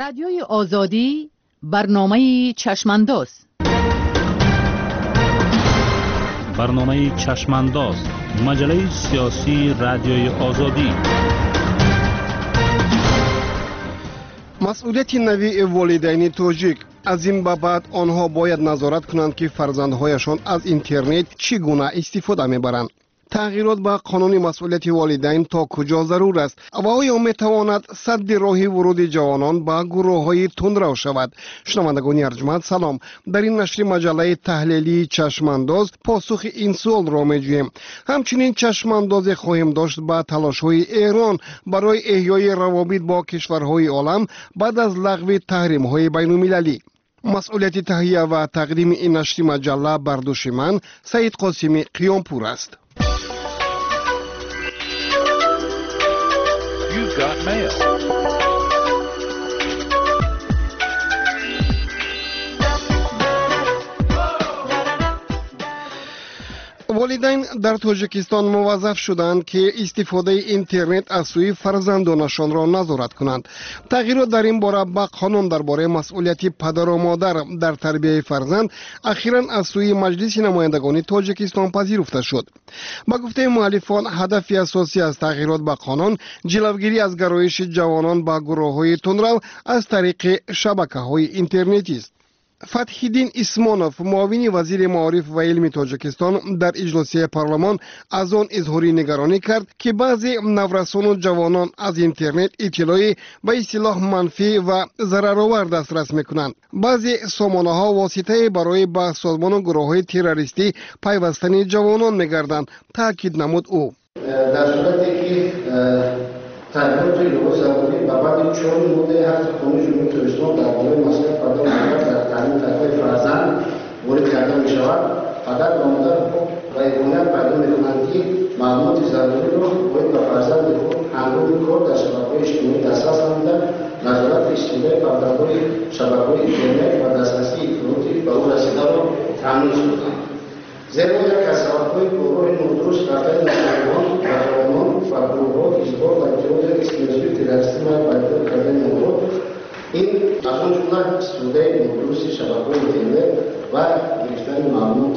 رادیوی آزادی برنامه چشمانداز. برنامه چشمانداز، مجله سیاسی رادیوی آزادی. مسئولیت نوی والدین تاجیک. از این بعد آنها باید نظارت کنند که فرزندهایشان از اینترنت چگونه استفاده میبرند. تغییرات با قانون مسئولیت والدین تا کجا ضرور است و آیا میتواند سد راه ورود جوانان به گروه‌های تندرو شود؟ شنوندگان ارجمند سلام. در این نشر مجله تحلیلی چشمانداز پاسخ این سوال را میجوییم. همچنین چشمانداز خواهیم داشت به تلاش‌های ایران برای احیای روابط با کشورهای عالم بعد از لغو تحریم‌های بین‌المللی. مسئولیت تهیه و تقدیم این نشر مجله بر دوش من سعید قاسمی قیامپور است. You've got mail. والدین در تاجیکستان موظف شدند که استفاده اینترنت از سوی فرزندانشان را نظارت کنند. تغییرات در این باره با قانون درباره مسئولیت پدر و مادر در تربیت فرزند اخیراً از سوی مجلس نمایندگان تاجیکستان پذیرفته شد. با گفته مؤلفان هدف اساسی از تغییرات با قانون جلوگیری از گرایش جوانان به گروه‌های تندرو از طریق شبکه‌های اینترنتی است. فتح‌الدین اسمانوف معاون وزیر معارف و علم تاجیکستان در اجلاسی پارلمان از آن اظهار نگرانی کرد که بعضی نورسان و جوانان از اینترنت اطلاعی به اصطلاح منفی و ضررآور دسترس میکنند. بعضی سامانه‌ها واسطه برای به سازمان و گروه‌های تروریستی پیوستن جوانان میگردند، تاکید نمود او. در صورتی که تغییرات لباس زبانی و بعد 4 مورد هفت قانون جمهوری تاجیکستان درباره مسائل پدر و مادر در تعلیم تربیت فرزند وارد کرده می شود، پدر و مادر خود و یگانه پیدا می‌کنند که معلومات ضروری را باید به فرزند خود هنگام کار در شبکه‌های اجتماعی دسترس نموده، نظارت استفاده فرزندهای شبکه‌های اینترنت و دسترسی اطلاعاتی به او رسیده را تامین کنند. زیرا یک از سبب‌های گروه نادرست کردن نوجوانان و جوانان و گروه‌ها اجبار و اتخاذ اسکناسیون تروریستی و بیدار کردن آنها این از آن جمله استفاده نادرست شبکه‌های اینترنت و گرفتن معلومات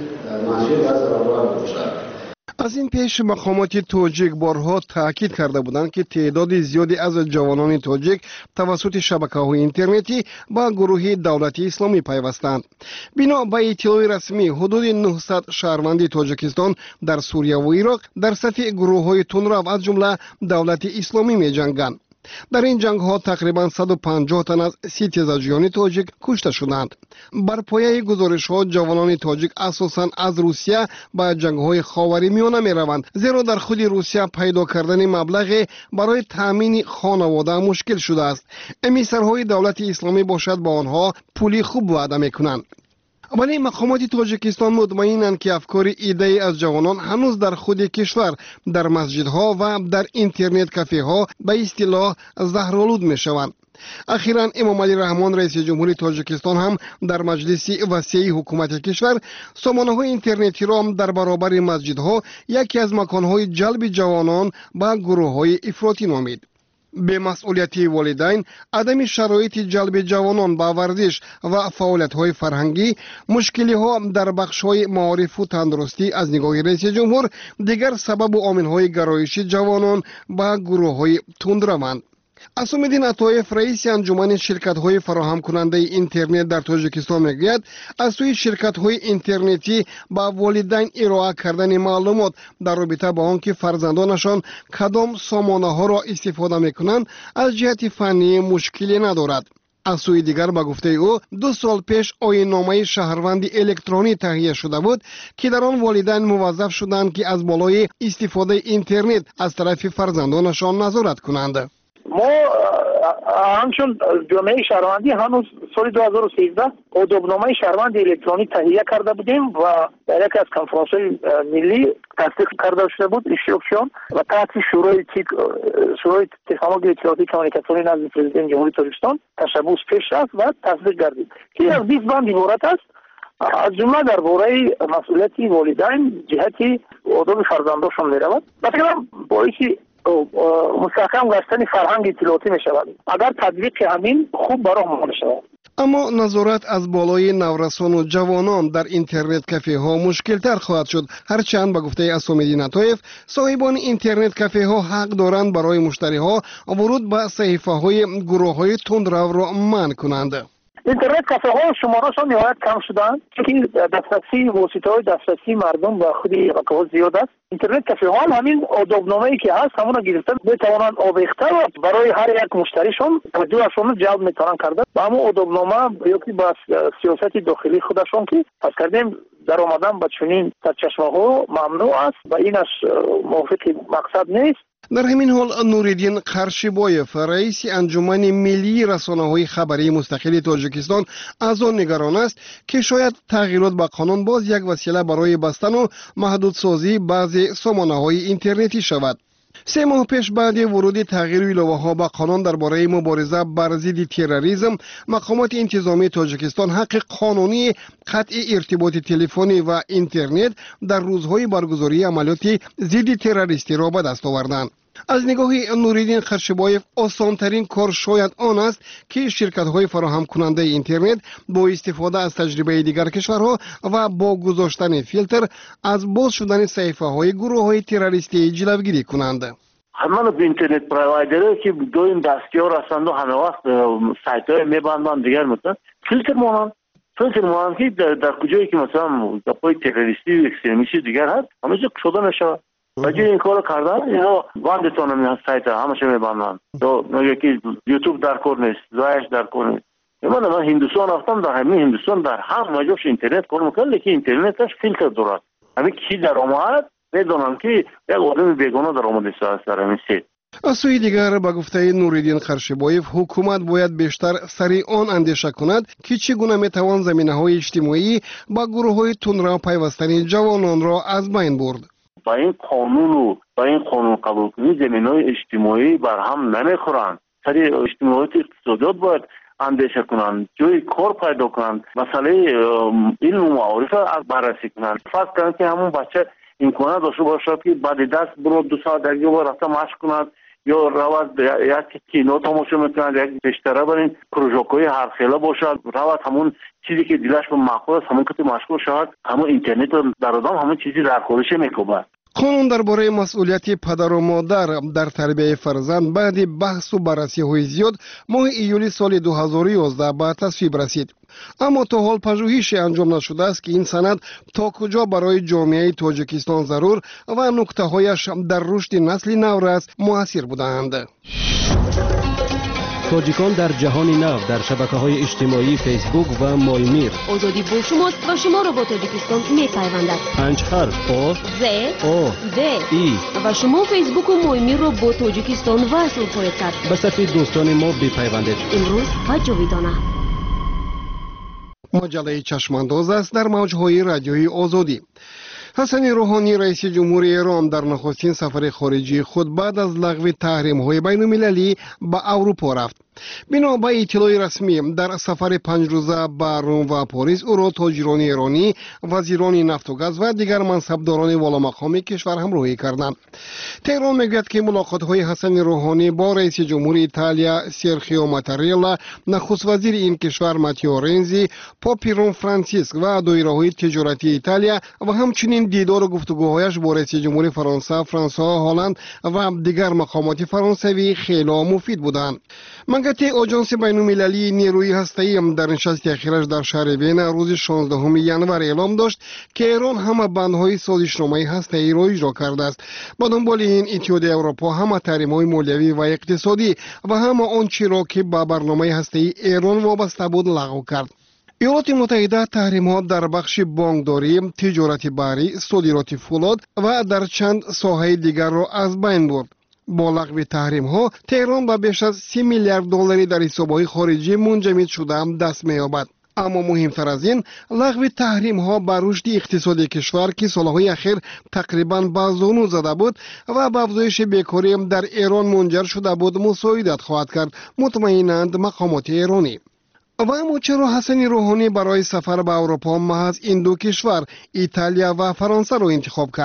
منفی و ضررآور باشد. از این پیش مقامات تاجیک بارها تاکید کرده بودند که تعداد زیادی از جوانان تاجیک توسط شبکه‌های اینترنتی با گروه دولت اسلامی پیوستند. بنا به اطلاع رسمی حدود 900 شهروند تاجیکستان در سوریه و عراق در صف گروه‌های تندرو از جمله دولت اسلامی می‌جنگند. در این جنگ ها تقریبا 150 تن از 30 تزاجیان تاجیک کشته شدند. بر پایه گزارش ها جوانان تاجیک اساساً از روسیه به جنگ های خاورمیانه می روند، زیرا در خود روسیه پیدا کردن مبلغ برای تامین خانواده مشکل شده است. امیسرهای دولت اسلامی باشد با آنها پولی خوب وعده می کنند. ولی مقامات تاجیکستان مطمئنند که افکار ایده از جوانان هنوز در خود کشور در مسجدها و در اینترنت کافه ها به اصطلاح زهرآلود می شوند. اخیراً امام علی رحمان رئیس جمهوری تاجیکستان هم در مجلس وسیع حکومت کشور سامانه‌های اینترنتی را در برابر مسجدها یکی از مکانهای جلب جوانان به گروه‌های افراطی نامید. به مسئولیت والدین عدم شرایط جلب جوانان به ورزش و فعالیت‌های فرهنگی، مشکلی‌ها در بخش‌های معارف و تندرستی از نگاه رئیس جمهور دیگر سبب و عامل‌های گرایش جوانان به گروه‌های تندروند. اسام‌الدین عطایف رئیس انجمن شرکت‌های فراهم کننده اینترنت در تاجیکستان میگوید از سوی شرکت‌های اینترنتی با والدین ارائه کردن معلومات در رابطه با آنکه فرزندانشان کدام سامانه‌ها را استفاده می‌کنند از جهت فنی مشکلی ندارد. از سوی دیگر با گفته او 2 سال پیش آیین‌نامه شهروندی الکترونی تهیه شده بود که در آن والدین موظف شدند که از بالای استفاده اینترنت از طرف فرزندانشان نظارت کنند. ما همچون جامعه شهروندی هنوز سال 2013 آدابنامه شهروند الکترونی تهیه کرده بودیم و در یک از کنفرانس‌های ملی تصدیق کرده شده بود اشتراکشون و تحت شورای تکنولوژی اطلاعاتی کمیونیکاسیونی نزد پرزیدنت جمهوری تاجیکستان تشبث پیش رفت و تصدیق گردید که از 20 بند عبارت است، از جمله درباره مسئولیت والدین جهت آداب فرزندانشان می‌رود. مثلا باعث مستحکم گشتن فرهنگ اطلاعاتی می شود. اگر تطبیق همین خوب برای ما می شود. اما نظارت از بالای نورسان و جوانان در اینترنت کافه ها مشکل تر خواهد شد، هرچند به گفته اسامدی نتایف صاحبان اینترنت کافه ها حق دارند برای مشتری ها ورود به صحیفه های گروه های تندرو را منع کنند. اینترنت کافه ها شمارهشان نهایت کم شدند، چون دسترسی واسطه های دسترسی مردم به خود رقابت زیاد است. اینترنت کافه ها همین آدابنامه‌ای که هست همون گرفتن میتوانند آویخته و برای هر یک مشتریشون توجهشون جلب میتونن کرده و همون آدابنامه یکی با سیاست داخلی خودشون که پس کردیم در آمدن به چنین سرچشمه‌ها ممنوع است و اینش موافق مقصد نیست. در همین حال نوریدین قرشیبایف رئیس انجمن ملی رسانه‌های خبری مستقل تاجیکستان از آن نگران است که شاید تغییرات به قانون باز یک وسیله برای بستن و محدودسازی بعضی سامانه‌های اینترنتی شود. 3 ماه پیش بعد ورود تغییر ایلوه‌ها به قانون درباره مبارزه بر ضد تروریسم، مقامات انتظامی تاجیکستان حق قانونی قطع ارتباط تلفنی و اینترنت در روزهای برگزاری عملیات ضد تروریستی را به دست آوردند. از نگاه نوریدین قرشیبایف آسانترین کار شاید آن است که شرکت‌های فراهم کننده اینترنت با استفاده از تجربه دیگر کشورها و با گذاشتن فیلتر از باز شدن صحیفه‌های گروه‌های تروریستی جلوگیری کنند. همه اینترنت پروایدرها که دو این دستیار هستند و همه وقت سایت‌های می‌بندند دیگر مثلا فیلتر مانند که در کجایی که مثلا گپ‌های تروریستی و اکستریمیستی دیگر هست همه شده نشه. ولی این کارو کردن اینا باندتون هم سایت همش می‌بندن. تو یکی یوتیوب در کار نیست، زایش در کار نیست. من هندوستان رفتم، در همین هندوستان در هر جاش اینترنت کار می‌کنه، لیکن اینترنتش فیلتر داره. همین کی در اومد میدونن که یک آدم بیگانه در اومده سر همین سیت. از سوی دیگر به گفته نوریدین قرشیبایف حکومت باید بیشتر سریعان اندیشه کند که چگونه میتوان زمینه‌های اجتماعی با گروه‌های تندرو پیوستن جوانان را از بین برد. با این قانون قبول کنی زمینه‌های اجتماعی بر هم نمیخورند. سری اجتماعیت اقتصادیات باید اندیشه کنند، جای کار پیدا کنند، مسئله علم و معارف بررسی کنند. فرض کنند که همون بچه امکانات داشته باشد که بعد دست برو 2 ساعت در یه بار رفته مشق کند یا رواد یک کینو تماشا میکنند، یک بیشتره برین پروژه‌های هر خیله باشد، رواد همون چیزی که دلش به معقول است همون که مشغول شود، همون اینترنت در آدم همون چیزی در کارش میکوبه. قانون درباره مسئولیت پدر و مادر در تربیت فرزند بعد بحث و بررسی‌های زیاد ماه ایولی سال 2011 به تصویب رسید. اما تا حال پژوهشی انجام نشده است که این سند تا کجا برای جامعه تاجیکستان ضرور و نکته‌هایش در رشد نسل نو مؤثر بودند. تاجیکان در جهان نو در شبکه‌های اجتماعی فیسبوک و مایمیر. آزادی با شماست و شما را با تاجیکستان می‌پیوندد. 5 حرف آ ز آ د ای و شما فیسبوک و مایمیر را با تاجیکستان وصل خواهید کرد. به صفحه دوستان ما بپیوندید. امروز و جاویدانه. مجله چشمانداز است در موج‌های رادیوی آزادی. حسن روحانی رئیس جمهوری ایران در نخستین سفر خارجی خود بعد از لغو تحریم‌های بین‌المللی به اروپا رفت. بنا به اطلاع رسمی در سفر 5 روزه به روم و پاریس او را تاجران ایرانی، وزیران نفت و گاز و دیگر منصبداران والامقام کشور همراهی کردند. تهران میگوید که ملاقات‌های حسن روحانی با رئیس جمهور ایتالیا سرخیو ماتاریلا، نخست وزیر این کشور ماتیو رنزی، پاپ روم فرانسیسک و دایره‌های تجارتی ایتالیا و همچنین دیدار و گفتگوهایش با رئیس جمهور فرانسه فرانسوا هالند و دیگر مقامات فرانسوی خیلی مفید بودند. منگته آژانس بین‌المللی نیروی هسته‌ای در نشست اخیرش در شهر وین روز 16 ینور اعلام داشت که ایران همه بندهای سازشنامه هسته‌ای را اجرا کرده است. با دنبال این اتحادیه اروپا همه تحریم‌های مالیوی و اقتصادی و همه آنچه را که به برنامه هسته‌ای ایران وابسته بود لغو کرد. ایالات متحده تحریم‌ها در بخش بانکداری، تجارت بحری، صادرات فولاد و در چند ساحه دیگر را از بین برد. با لغو تحریم‌ها تهران به بیش از 30 میلیارد دلاری در حساب‌های خارجی منجمد شده دست می‌یابد. اما مهمتر از این، لغو تحریم‌ها بر رشد اقتصادی کشور که سالهای اخیر تقریباً به زانو زده بود و به افزایش بیکاری در ایران منجر شده بود مساعدت خواهد کرد، مطمئنند مقامات ایرانی. و اما چرا حسن روحانی برای سفر به اروپا محض این دو کشور ایتالیا و فرانسه را انتخاب کرد؟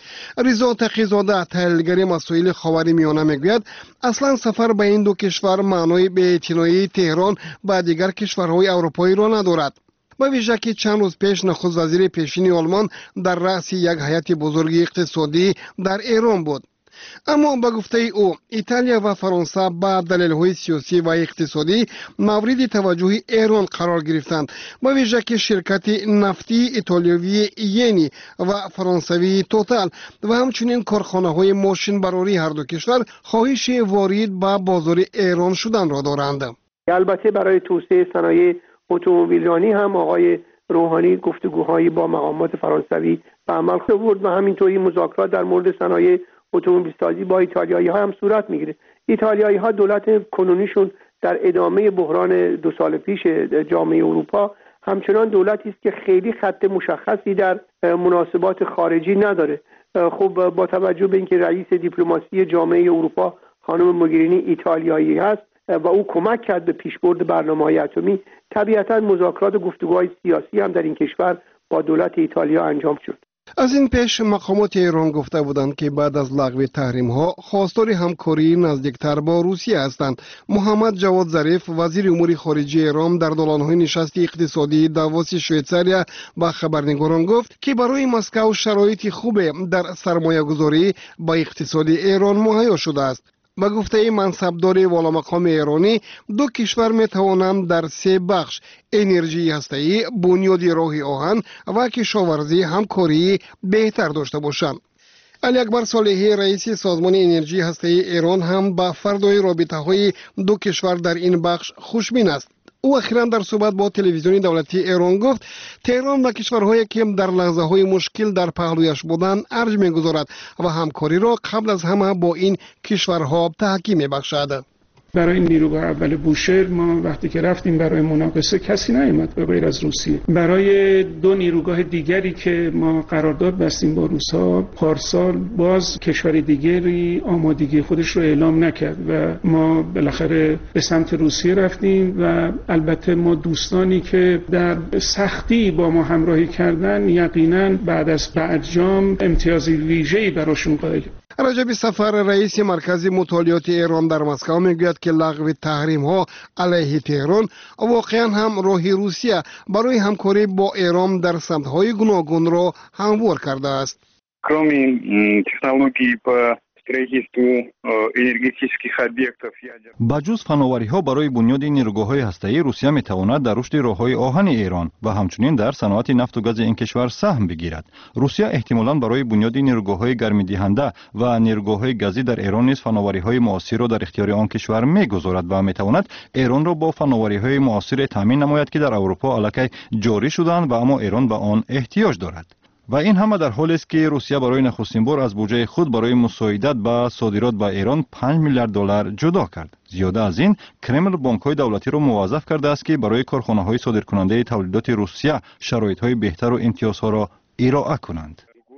رضا تقی‌زاده تحلیلگر مسائل خاورمیانه میگوید اصلا سفر به این دو کشور معنای بی‌اعتنایی تهران به دیگر کشورهای اروپایی را ندارد. با ویژه که چند روز پیش نخست وزیر پیشین آلمان در رأس یک هیئت بزرگ اقتصادی در ایران بود. اما با گفته او ایتالیا و فرانسه با دلایل سیاسی و اقتصادی مورد توجه ایران قرار گرفتند، با ویژه که شرکت نفتی ایتالیایی یعنی و فرانسوی توتال و همچنین کارخانه‌های ماشین براری هر دو کشور خواهش وارد به بازار ایران شدن را دارند. البته برای توسعه صنایع اتومبیلرانی هم آقای روحانی گفتگوهایی با مقامات فرانسوی به عمل آورد و همینطوری مذاکرات در مورد صنایع اتومبیل سازی با ایتالیایی ها هم صورت میگیره. ایتالیایی ها دولت کنونیشون در ادامه بحران 2 سال پیش جامعه اروپا همچنان دولتی است که خیلی خط مشخصی در مناسبات خارجی نداره. خب با توجه به اینکه رئیس دیپلماسی جامعه اروپا خانم موگرینی ایتالیایی هست و او کمک کرد به پیشبرد برنامه‌های اتمی، طبیعتاً مذاکرات و گفتگوهای سیاسی هم در این کشور با دولت ایتالیا انجام شد. از این پیش مقامات ایران گفته بودند که بعد از لغو تحریم ها خواستار همکاری نزدیکتر با روسیه هستند. محمد جواد ظریف وزیر امور خارجه ایران در دوران‌های نشست اقتصادی داووس شویتزاریا با خبرنگاران گفت که برای مسکو شرایط خوب در سرمایه‌گذاری با اقتصاد ایران مهیا شده است. با گفته منصبدار والامقام ایرانی دو کشور می توانند در 3 بخش انرژی هسته‌ای، بنیاد راه آهن و کشاورزی همکاری بهتر داشته باشند. علی اکبر صالحی رئیس سازمان انرژی هسته‌ای ایران هم با فردای رابطه‌های دو کشور در این بخش خوشبین است. او اخیراً در صحبت با تلویزیون دولتی ایران گفت تهران و کشورهایی که در لحظه‌های مشکل در پهلویش بودند ارج می‌گذارد و همکاری را قبل از همه با این کشورها تحکیم می‌بخشد. برای نیروگاه اول بوشهر ما وقتی که رفتیم برای مناقصه کسی نیامد به غیر از روسیه. برای 2 نیروگاه دیگری که ما قرارداد بستیم با روس‌ها پارسال باز کشور دیگری آمادگی خودش رو اعلام نکرد و ما بالاخره به سمت روسیه رفتیم و البته ما دوستانی که در سختی با ما همراهی کردن یقینا بعد از برجام امتیاز ویژه‌ای براشون قائلیم. رجب سفر رئیس مرکز مطالعات ایران در مسکو میگوید که لغو تحریم ها علیه تهران واقعا هم راه روسیه برای همکاری با ایران در سمت‌های گوناگون را هموار کرده است. Кроме технологий по строительству энергетических объектов با جز فناوری‌ها برای بنیاد نیروگاه‌های هسته‌ای روسیه می‌تواند در رشد راه‌های آهن ایران و همچنین در صنعت نفت و گاز این کشور سهم بگیرد. روسیه احتمالاً برای بنیاد نیروگاه‌های گرمی‌دهنده و نیروگاه‌های گازی در ایران نیز فناوری‌های معاصر را در اختیار آن کشور می‌گذارد و می‌تواند ایران را با فناوری‌های معاصر تامین نماید که در اروپا الکی جاری شدند و اما ایران به آن احتیاج دارد. و این همه در حالی است که روسیه برای نخستین بار از بودجه خود برای مساعدت به صادرات به ایران 5 میلیارد دلار جدا کرد. زیاده از این کرمل بانک‌های دولتی را موظف کرده است که برای کارخانه‌های صادرکننده تولیدات روسیه شرایط‌های بهتر و امتیازها را ارائه کنند.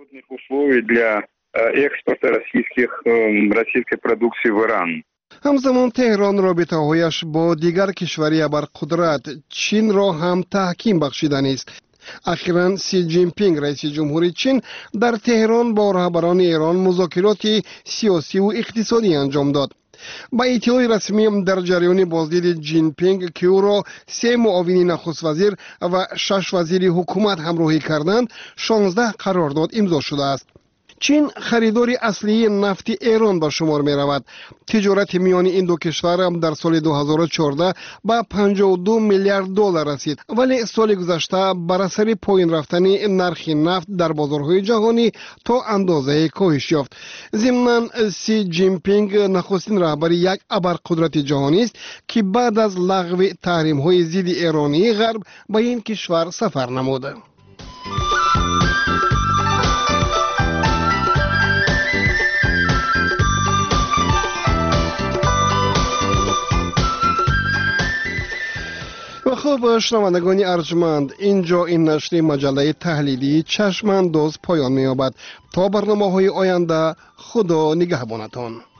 همزمان تهران رابطه‌هایش با دیگر کشوری ابرقدرت چین را هم تحکیم بخشیدن است. اخیراً سی جین پینگ رئیس جمهوری چین در تهران با رهبران ایران مذاکرات سیاسی و اقتصادی انجام داد. با اطلاع رسمی در جریان بازدید جین پینگ که او را 3 معاون نخست وزیر و 6 وزیر حکومت همراهی کردند 16 قرارداد امضا شده است. چین خریدار اصلی نفت ایران به شمار می رود. تجارت میان این دو کشور در سال 2014 به 52 میلیارد دلار رسید، ولی سال گذشته بر اثر پایین رفتن نرخ نفت در بازارهای جهانی تا اندازه کاهش یافت. ضمناً سی جین پینگ نخستین رهبر یک ابرقدرت جهانی است که بعد از لغو تحریم های ضد ایرانی غرب به این کشور سفر نموده. خب شنوندگان ارجمند، اینجا این نشر مجله تحلیلی چشمانداز پایان می‌یابد. تا برنامه‌های آینده خدا نگهبانتان.